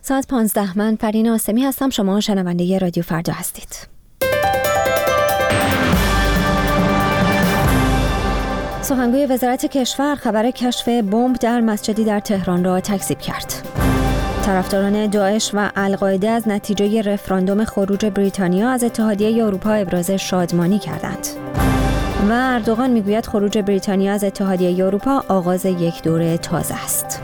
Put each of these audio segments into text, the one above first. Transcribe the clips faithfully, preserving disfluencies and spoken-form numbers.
ساعت پانزده. من فرین آسمی هستم. شما شنونده رادیو فردا هستید. سخنگوی وزارت کشور خبر کشف بمب در مسجدی در تهران را تکذیب کرد. طرفداران داعش و القاعده از نتیجه رفراندوم خروج بریتانیا از اتحادیه اروپا ابراز شادمانی کردند. و اردوغان میگوید خروج بریتانیا از اتحادیه اروپا آغاز یک دوره تازه است.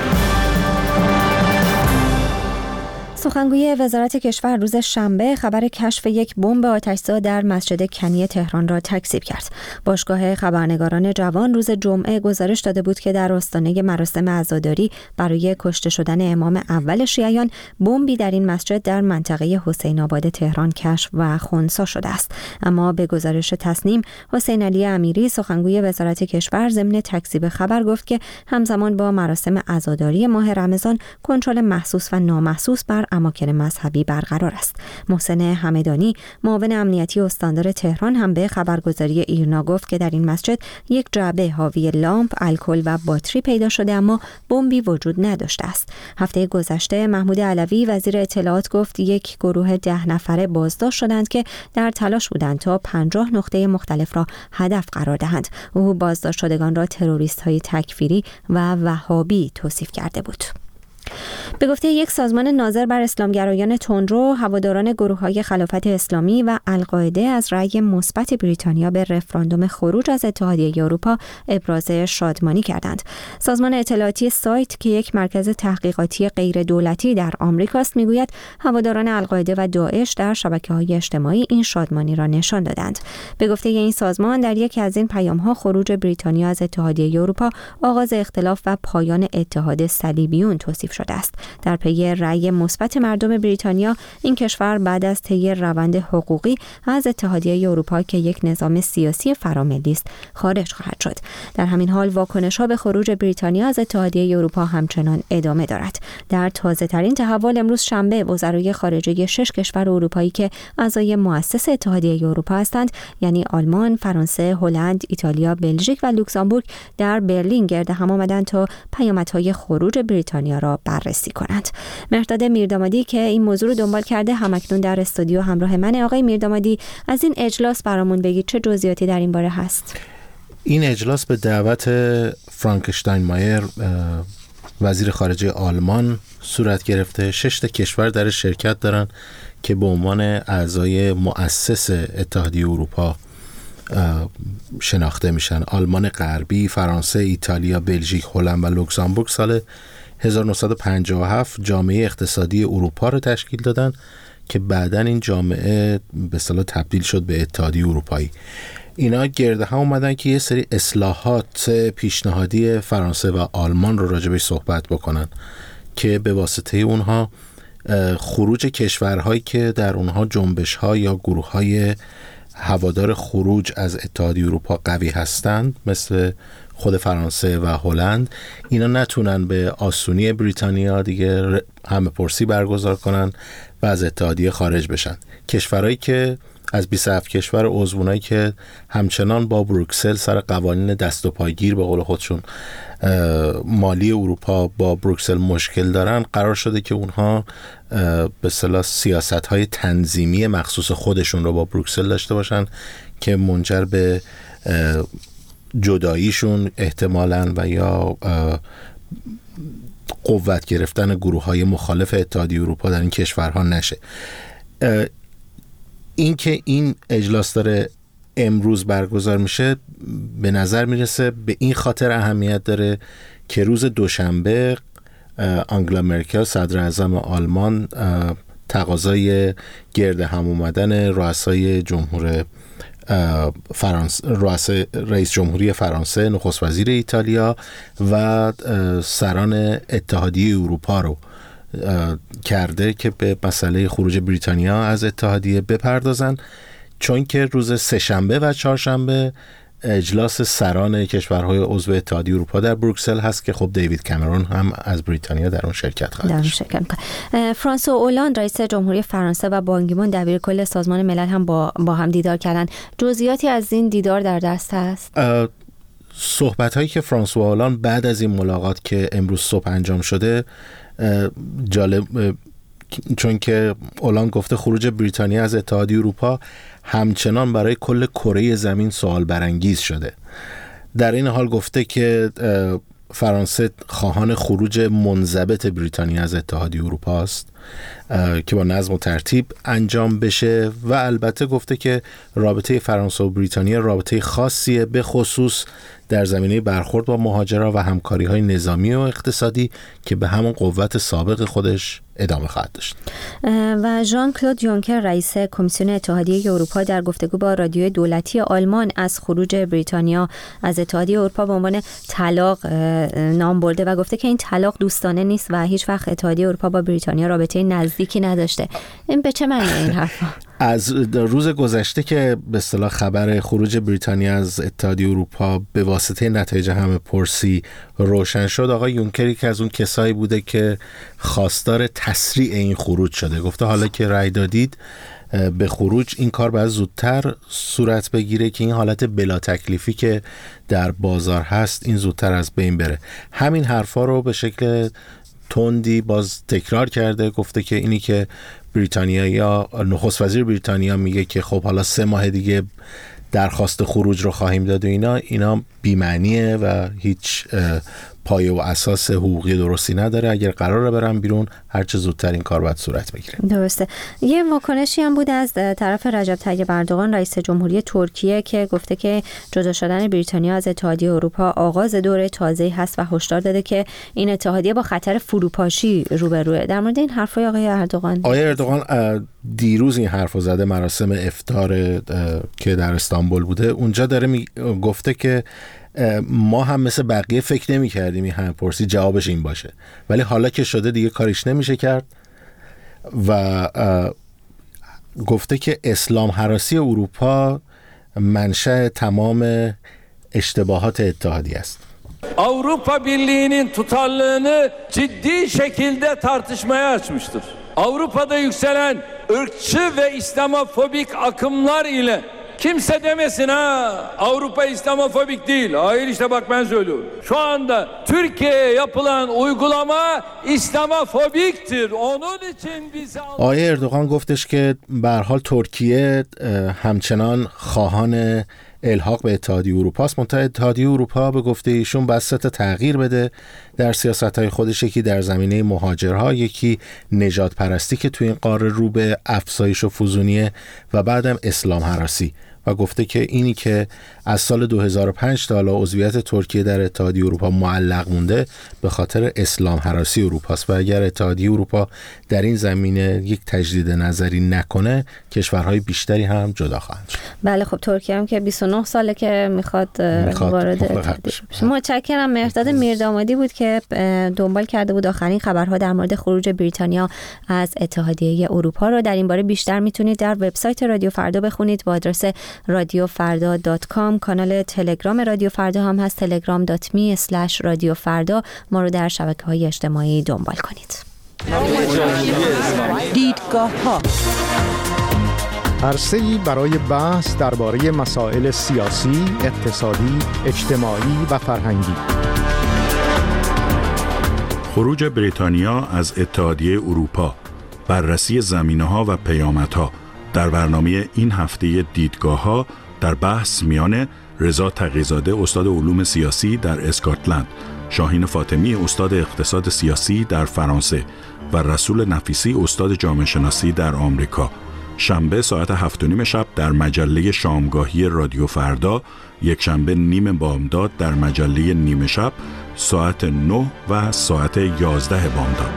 سخنگوی وزارت کشور روز شنبه خبر کشف یک بمب آتش‌زا در مسجد کنی تهران را تکذیب کرد. باشگاه خبرنگاران جوان روز جمعه گزارش داده بود که در آستانه مراسم عزاداری برای کشته شدن امام اول شیعیان بمبی در این مسجد در منطقه حسین آباد تهران کشف و خنثی شده است. اما به گزارش تصنیم، حسین علی امیری سخنگوی وزارت کشور ضمن تکذیب خبر گفت که همزمان با مراسم عزاداری ماه رمضان کنترل محسوس و نامحسوس بر اماکن مذهبی برقرار است. محسن همدانی معاون امنیتی استاندار تهران هم به خبرگزاری ایرنا گفت که در این مسجد یک جعبه حاوی لامپ، الکل و باتری پیدا شده اما بمبی وجود نداشته است. هفته گذشته محمود علوی وزیر اطلاعات گفت یک گروه ده نفره بازداشت شدند که در تلاش بودند تا پنجاه نقطه مختلف را هدف قرار دهند. او بازداشت شدگان را تروریست‌های تکفیری و وهابی توصیف کرده بود. به گفته یک سازمان ناظر بر اسلامگرایان تندرو، هواداران گروه‌های خلافت اسلامی و القاعده از رأی مثبت بریتانیا به رفراندوم خروج از اتحادیه اروپا ابراز شادمانی کردند. سازمان اطلاعاتی سایت که یک مرکز تحقیقاتی غیر دولتی در آمریکاست میگوید هواداران القاعده و داعش در شبکه‌های اجتماعی این شادمانی را نشان دادند. به گفته این سازمان در یکی از این پیام‌ها خروج بریتانیا از اتحادیه اروپا آغاز اختلاف و پایان اتحاد صلیبیون توصیف شده است. در پی رأی مثبت مردم بریتانیا، این کشور بعد از طی روند حقوقی از اتحادیه اروپا که یک نظام سیاسی فراملی است خارج خواهد شد. در همین حال واکنش‌ها به خروج بریتانیا از اتحادیه اروپا همچنان ادامه دارد. در تازه‌ترین تحول امروز شنبه وزرای خارجه شش کشور اروپایی که اعضای مؤسس اتحادیه اروپا هستند، یعنی آلمان، فرانسه، هلند، ایتالیا، بلژیک و لوکزامبورگ در برلین گرد هم آمدند تا پیامدهای خروج بریتانیا را بررسی کنند. مهرداد میردامادی که این موضوع رو دنبال کرده همکنون در استودیو همراه من. آقای میردامادی، از این اجلاس برامون بگید چه جزئیاتی در این باره هست؟ این اجلاس به دعوت فرانک شتاینمایر وزیر خارجه آلمان صورت گرفته. شش تا کشور در شرکت دارن که به عنوان اعضای مؤسس اتحادیه اروپا شناخته میشن. آلمان غربی، فرانسه، ایتالیا، بلژیک، هلند و لوکزامبورگ سال هزار و نهصد و پنجاه و هفت جامعه اقتصادی اروپا رو تشکیل دادن که بعداً این جامعه به اصطلاح تبدیل شد به اتحادیه اروپایی. اینا گرد هم اومدن که یه سری اصلاحات پیشنهادی فرانسه و آلمان رو راجبش صحبت بکنن که به واسطه اونها خروج کشورهایی که در اونها جنبش‌ها یا گروه‌های هوادار خروج از اتحادیه اروپا قوی هستند، مثل خود فرانسه و هلند، اینا نتونن به آسونی بریتانیا دیگه همه پرسی برگزار کنن و از اتحادیه خارج بشن. کشورهایی که از بیست و هفت کشور عضوونایی که همچنان با بروکسل سر قوانین دست و پایگیر به قول خودشون مالی اروپا با بروکسل مشکل دارن، قرار شده که اونها به اصطلاح سیاست‌های تنظیمی مخصوص خودشون رو با بروکسل داشته باشن که منجر به جداییشون احتمالاً و یا قوت گرفتن گروه‌های مخالف اتحادیه اروپا در این کشورها نشه. این که این اجلاس داره امروز برگزار میشه به نظر میرسه به این خاطر اهمیت داره که روز دوشنبه آنگلا مرکل صدر اعظم آلمان تقاضای گرد هم اومدن رؤسای جمهور فرانسه، رؤسای رئیس جمهوری فرانسه، نخست وزیر ایتالیا و سران اتحادیه اروپا رو کرده که به مسئله خروج بریتانیا از اتحادیه بپردازن، چون که روز سه‌شنبه و چهارشنبه اجلاس سران کشورهای عضو اتحادیه اروپا در بروکسل هست که خب دیوید کامرون هم از بریتانیا در اون شرکت خواهد داشت. فرانسوا اولاند رئیس جمهوری فرانسه و بان کی مون دبیر کل سازمان ملل هم با با هم دیدار کردن. جزئیاتی از این دیدار در دست هست؟ صحبت هایی که فرانسوا اولاند بعد از این ملاقات که امروز صبح انجام شده جالب، چون که اولاند گفته خروج بریتانیا از اتحادیه اروپا همچنان برای کل کره زمین سوال برانگیز شده. در این حال گفته که فرانسه خواهان خروج منضبط بریتانیا از اتحادیه اروپا است که با نظم و ترتیب انجام بشه و البته گفته که رابطه فرانسه و بریتانیا رابطه خاصیه، به خصوص در زمینه برخورد با مهاجرا و همکاری‌های نظامی و اقتصادی که به همون قوت سابق خودش ادامه خواهد داشت. و ژان کلود یونکر رئیس کمیسیون اتحادیه اروپا در گفتگو با رادیوی دولتی آلمان از خروج بریتانیا از اتحادیه اروپا به عنوان طلاق نام برده و گفته که این طلاق دوستانه نیست و هیچ وقت اتحادیه اروپا با بریتانیا رابطه نزدیکی نداشته. این به چه معنی این حرفا؟ از روز گذشته که به اصطلاح خبر خروج بریتانیا از اتحادیه اروپا به واسطه نتایج همه پرسی روشن شد، آقای یونکر که از اون کسایی بوده که خواستار تسریع این خروج شده. گفته حالا که رأی دادید به خروج، این کار باید زودتر صورت بگیره که این حالت بلا تکلیفی که در بازار هست این زودتر از بین بره. همین حرفا رو به شکل تندی باز تکرار کرده. گفته که اینی که بریتانیا یا نخست وزیر بریتانیا میگه که خب حالا سه ماه دیگه درخواست خروج رو خواهیم داد و اینا اینا بی‌معنیه و هیچ پایه و اساس حقوقی درستی نداره. اگر قراره برن بیرون هر چه زودتر این کار باید صورت بگیره. درسته. یه واکنشی هم بود از طرف رجب طیب اردوغان رئیس جمهوری ترکیه که گفته که جدا شدن بریتانیا از اتحادیه اروپا آغاز دوره تازه‌ای هست و هشدار داده که این اتحادیه با خطر فروپاشی روبروه. در مورد این حرفای آقای اردوغان، آقای اردوغان دیروز این حرفو زده مراسم افطار که در استانبول بوده، اونجا داره می گفته که ما هم مثل بقیه فکر نمی کردیم این همه پرسی جوابش این باشه، ولی حالا که شده دیگه کاریش نمیشه کرد و گفته که اسلام هراسی اروپا منشأ تمام اشتباهات اتحادیه است. Avrupa Birliği'nin tutarlılığını ciddi şekilde tartışmaya açmıştır. Avrupa'da yükselen ırkçı ve İslamofobik akımlar ile kimse demesin ha Avrupa İslamofobik değil. Hayır, işte bak ben söylüyorum. Şu anda Türkiye'ye yapılan uygulama İslamofobiktir. Onun için bize... آقای اردوغان گفتش که به هر حال ترکیه همچنان خواهان الحاق به اتحادیه اروپا است. منتها اتحادیه اروپا به گفته ایشون باید سه تا تغییر بده در سیاست‌های خودش، یکی در زمینه مهاجرها، یکی نژاد پرستی که توی این قاره رو به افزایش و فزونیه و بعدم اسلام هراسی. و گفته که اینی که از سال دو هزار و پنج تا حالا عضویت ترکیه در اتحادیه اروپا معلق مونده به خاطر اسلام هراسی اروپا است و اگر اتحادیه اروپا در این زمینه یک تجدید نظری نکنه کشورهای بیشتری هم جدا خواهند شد. بله خب ترکیه هم که بیست و نه ساله که میخواد وارد اتحادیه بشه. متشکرم. مهرداد میردامادی بود که دنبال کرده بود آخرین خبرها در مورد خروج بریتانیا از اتحادیه اروپا رو. در این باره بیشتر میتونید در وبسایت رادیو فردا بخونید با آدرس رادیو فردا دات کام. کانال تلگرام رادیو فردا هم هست، تلگرام دات می اسلش رادیو فردا. ما رو در شبکه‌های اجتماعی دنبال کنید. دیدگاه‌ها عرصه‌ای برای بحث درباره مسائل سیاسی، اقتصادی، اجتماعی و فرهنگی. خروج بریتانیا از اتحادیه اروپا، بررسی زمینه‌ها و پیامدها. در برنامه این هفته دیدگاه‌ها در بحث میان رضا تقی‌زاده استاد علوم سیاسی در اسکاتلند، شاهین فاطمی استاد اقتصاد سیاسی در فرانسه و رسول نفیسی استاد جامعه شناسی در آمریکا. شنبه ساعت هفت و نیم شب در مجله شامگاهی رادیو فردا، یک شنبه نیم بامداد در مجله نیمه شب، ساعت نه و ساعت یازده بامداد.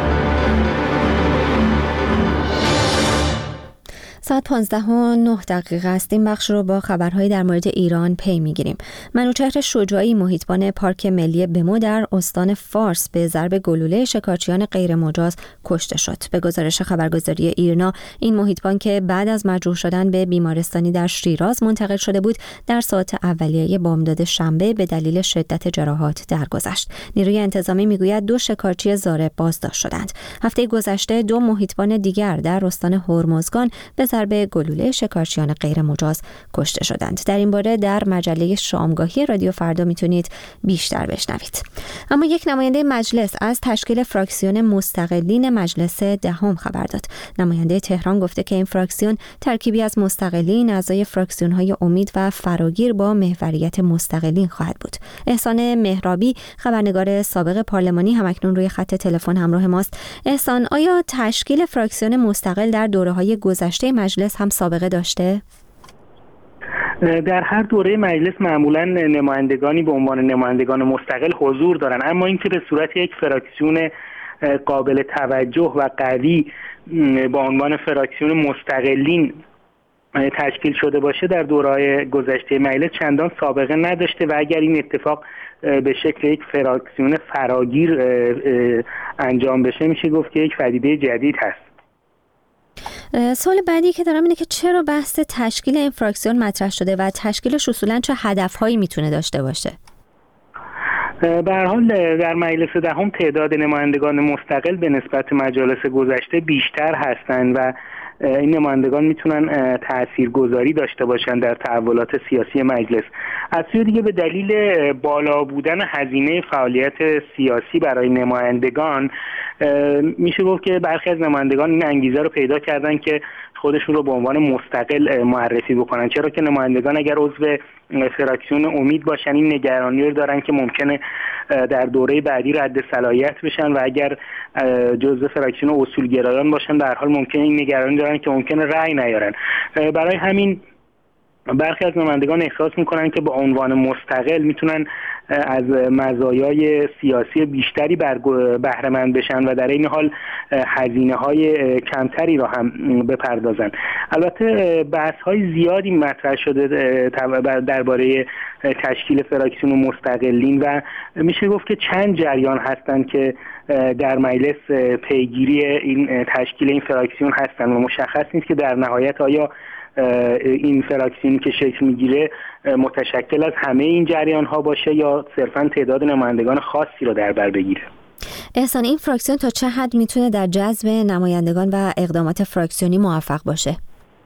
ساعت پانزده و نه دقیقه است. این بخش رو با خبرهای در مورد ایران پی میگیریم. منوچهر شجاعی محیطبان پارک ملی بمو در استان فارس به ضرب گلوله شکارچیان غیر مجاز کشته شد. به گزارش خبرگزاری ایرنا، این محیطبان که بعد از مجروح شدن به بیمارستانی در شیراز منتقل شده بود، در ساعت اولیه بامداد شنبه به دلیل شدت جراحات درگذشت. نیروی انتظامی میگوید دو شکارچی ضارب بازداشت شدند. هفته گذشته دو محیطبان دیگر در استان هرمزگان به ضربه گلوله شکارچیان غیر مجاز کشته شدند. در این باره در مجله شامگاهی رادیو فردا میتونید بیشتر بشنوید. اما یک نماینده مجلس از تشکیل فراکسیون مستقلین مجلس دهم خبر داد. نماینده تهران گفته که این فراکسیون ترکیبی از مستقلین، اعضای فراکسیون‌های امید و فراگیر با محوریت مستقلین خواهد بود. احسان مهرابی، خبرنگار سابق پارلمانی، همکنون روی خط تلفن همراه ماست. احسان، آیا تشکیل فراکسیون مستقل در دوره‌های گذشته مجلس هم سابقه داشته؟ در هر دوره مجلس معمولا نمایندگانی به عنوان نمایندگان مستقل حضور دارن، اما اینکه به صورت یک فراکسیون قابل توجه و قوی با عنوان فراکسیون مستقلین تشکیل شده باشه در دوره‌های گذشته مجلس چندان سابقه نداشته و اگر این اتفاق به شکل یک فراکسیون فراگیر انجام بشه میشه گفت که یک پدیده جدید هست. سوال بعدی که دارم اینه که چرا بحث تشکیل این فراکسیون مطرح شده و تشکیلش اصولاً چه هدفهایی میتونه داشته باشه؟ به هر حال در مجلس دهم تعداد نمایندگان مستقل به نسبت مجالس گذشته بیشتر هستند و این نمایندگان میتونن تاثیرگذاری داشته باشن در تحولات سیاسی مجلس. از سوی دیگه به دلیل بالا بودن هزینه فعالیت سیاسی برای نمایندگان میشه گفت که برخی از نمایندگان این انگیزه رو پیدا کردن که خودشون رو به عنوان مستقل معرفی بکنن، چرا که نمایندگان اگر عضو فراکسیون امید باشن این نگرانی رو دارن که ممکنه در دوره بعدی رد صلاحیت بشن و اگر جزء فراکسیون اصولگرایان باشن در حال ممکنه این نگرانی دارن که ممکنه رأی نیارن. برای همین برخی از نمایندگان احساس میکنن که به عنوان مستقل میتونن از مزایای سیاسی بیشتری بهره مند بشن و در این حال هزینه های کمتری را هم بپردازن. البته بحث های زیادی مطرح شده درباره تشکیل فراکسیون مستقلین و میشه گفت که چند جریان هستند که در مجلس پیگیری این تشکیل این فراکسیون هستند و مشخص نیست که در نهایت آیا این فراکسیونی که شکل میگیره متشکل از همه این جریان ها باشه یا صرفا تعداد نمایندگان خاصی رو در بر بگیره. احسان، این فراکسیون تا چه حد میتونه در جذب نمایندگان و اقدامات فراکسیونی موفق باشه؟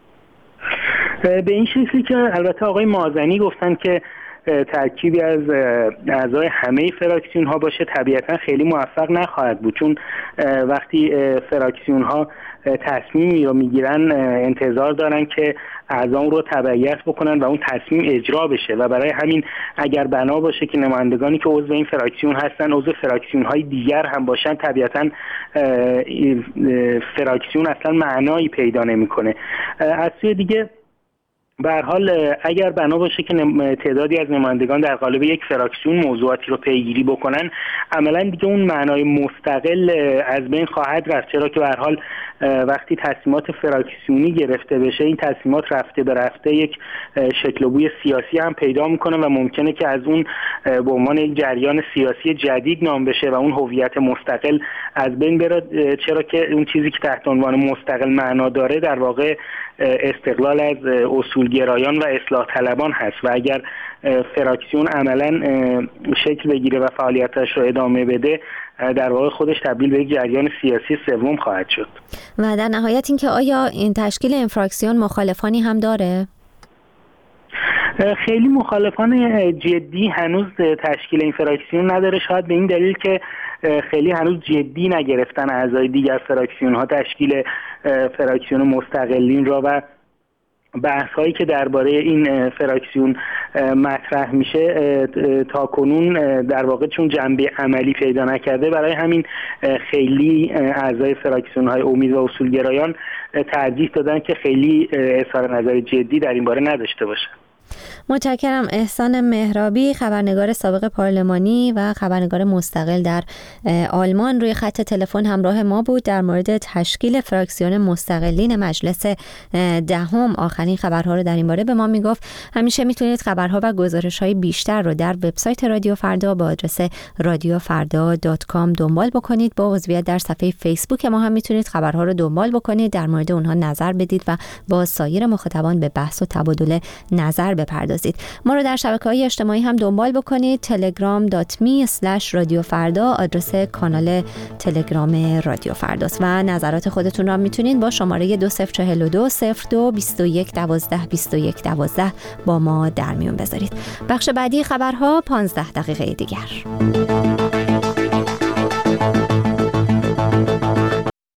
به این شکلی که البته آقای مازنی گفتن که ترکیبی از اعضای همه فراکسیون ها باشه طبیعتا خیلی موفق نخواهد بود، چون وقتی فراکسیون ها تصمیمی رو میگیرن انتظار دارن که اعضا رو تبعیت بکنن و اون تصمیم اجرا بشه و برای همین اگر بنا باشه که نمایندگانی که عضو این فراکسیون هستن عضو فراکسیون های دیگر هم باشن طبیعتا فراکسیون اصلا معنایی پیدا نمیکنه. از سوی دیگه به هر حال اگر بنا باشه که تعدادی از نمایندگان در قالب یک فراکسیون موضوعاتی رو پیگیری بکنن عملا دیگه اون معنای مستقل از بین خواهد رفت، چرا که به هر حال وقتی تصمیمات فراکسیونی گرفته بشه این تصمیمات رفته به رفته یک شکل و بوی سیاسی هم پیدا میکنه و ممکنه که از اون به عنوان یک جریان سیاسی جدید نام بشه و اون هویت مستقل از بین بره، چرا که اون چیزی که تحت عنوان مستقل معنا داره در واقع استقلال از اصولگرایان و اصلاح طلبان هست و اگر فراکسیون عملا شکل بگیره و فعالیتش رو ادامه بده در واقع خودش تبدیل به یک جریان سیاسی سوم خواهد شد. و در نهایت اینکه آیا این تشکیل این فراکسیون مخالفانی هم داره؟ خیلی مخالفان جدی هنوز تشکیل این فراکسیون نداره، شاید به این دلیل که خیلی هنوز جدی نگرفتن اعضای دیگر فراکسیون ها تشکیل فراکسیون مستقلین را و بحث هایی که درباره این فراکسیون مطرح میشه تا کنون در واقع چون جنبه عملی پیدا نکرده برای همین خیلی اعضای فراکسیون های امید و اصولگرایان ترجیح دادن که خیلی اظهار نظر جدی در این باره نداشته باشه. متشکرم. احسان مهرابی، خبرنگار سابق پارلمانی و خبرنگار مستقل در آلمان، روی خط تلفن همراه ما بود در مورد تشکیل فراکسیون مستقلین مجلس دهم. آخرین خبرها رو در این باره به ما میگفت. همیشه میتونید خبرها و گزارش‌های بیشتر رو در وبسایت رادیو فردا با آدرس رادیو فردا دات کام دنبال بکنید. با عضویت در صفحه فیسبوک ما هم میتونید خبرها رو دنبال بکنید، در مورد اونها نظر بدید و با سایر مخاطبان به بحث و تبادل نظر بپردازید. ما رو در شبکه‌های اجتماعی هم دنبال بکنید. تلگرام دات می اسلش رادیو فردا آدرس کانال تلگرام رادیو فرداست و نظرات خودتون رو میتونید با شماره دو صفر چهل و دو صفر دو بیست و یک دوازده بیست و یک دوازده با ما در میون بذارید. بخش بعدی خبرها پانزده دقیقه دیگر.